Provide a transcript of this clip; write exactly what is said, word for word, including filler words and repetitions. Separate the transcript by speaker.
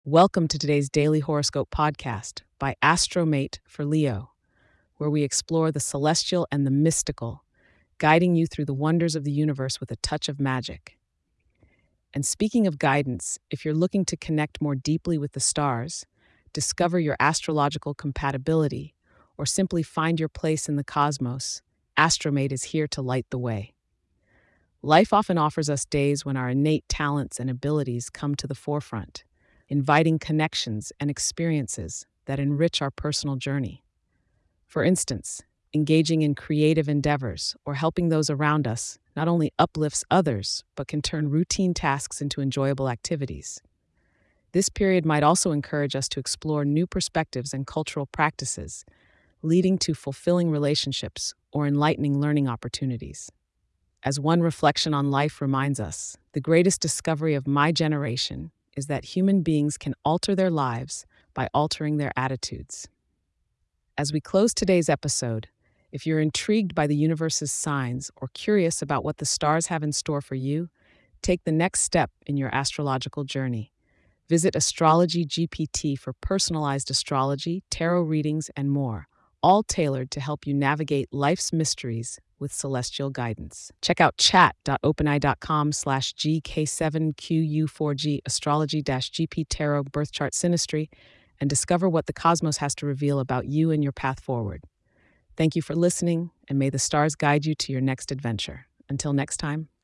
Speaker 1: Welcome to today's Daily Horoscope podcast by Astromate for Leo, where we explore the celestial and the mystical, guiding you through the wonders of the universe with a touch of magic. And speaking of guidance, if you're looking to connect more deeply with the stars, discover your astrological compatibility, or simply find your place in the cosmos, Astromate is here to light the way. Life often offers us days when our innate talents and abilities come to the forefront, inviting connections and experiences that enrich our personal journey. For instance, engaging in creative endeavors or helping those around us not only uplifts others, but can turn routine tasks into enjoyable activities. This period might also encourage us to explore new perspectives and cultural practices, leading to fulfilling relationships or enlightening learning opportunities. As one reflection on life reminds us, the greatest discovery of my generation is that human beings can alter their lives by altering their attitudes. As we close today's episode, if you're intrigued by the universe's signs or curious about what the stars have in store for you, take the next step in your astrological journey. Visit Astrology G P T for personalized astrology, tarot readings, and more, all tailored to help you navigate life's mysteries with celestial guidance. Check out chat.openeye.com slash GK7QU4G astrology-GP tarot birth chart synastry and discover what the cosmos has to reveal about you and your path forward. Thank you for listening, and may the stars guide you to your next adventure. Until next time.